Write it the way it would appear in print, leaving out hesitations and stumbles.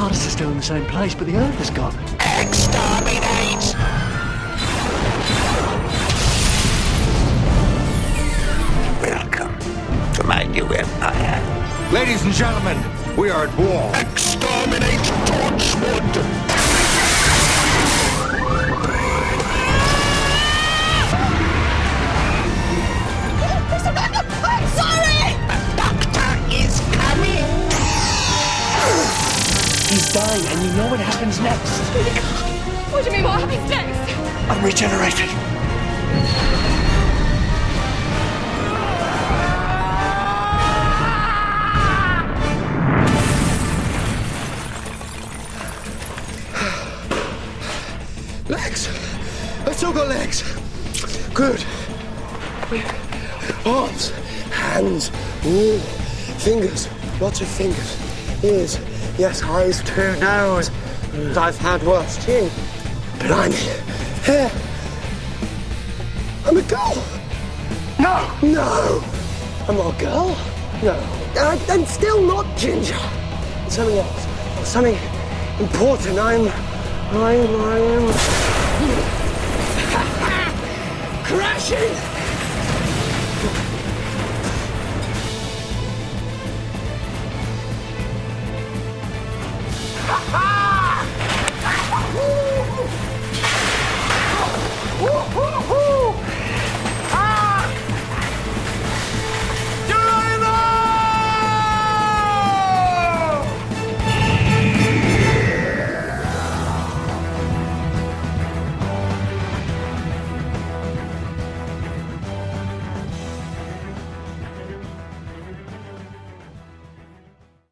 TARDIS is still in the same place, but the Earth is gone. Exterminate! Welcome to my new empire. Ladies and gentlemen, we are at war. Exterminate Torchwood! I'm sorry! The Doctor is coming! He's dying, and you know what happens next. What do you mean, what happens next? I'm regenerated. Legs! I still got legs. Good. Arms, hands, ooh, fingers, lots of fingers. Ears, yes, eyes too, nose. And I've had worse, chin. Blimey. Hair. I'm a girl. No. No. I'm not a girl. No. I'm still not Ginger. Something else. Something important. I'm crashing. Ha ha!